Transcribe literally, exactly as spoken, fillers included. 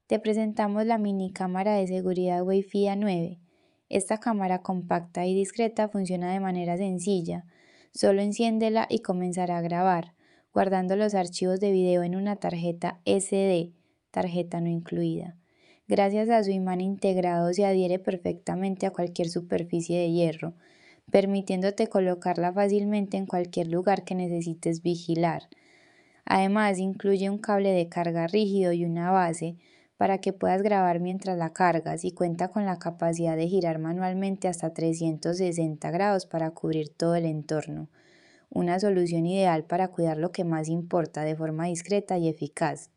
Te presentamos la mini cámara de seguridad Wi-Fi A nueve. Esta cámara compacta y discreta funciona de manera sencilla. Solo enciéndela y comenzará a grabar, guardando los archivos de video en una tarjeta ese de, tarjeta no incluida. Gracias a su imán integrado se adhiere perfectamente a cualquier superficie de hierro, permitiéndote colocarla fácilmente en cualquier lugar que necesites vigilar. Además, incluye un cable de carga rígido y una base para que puedas grabar mientras la cargas, y cuenta con la capacidad de girar manualmente hasta trescientos sesenta grados para cubrir todo el entorno. Una solución ideal para cuidar lo que más importa de forma discreta y eficaz.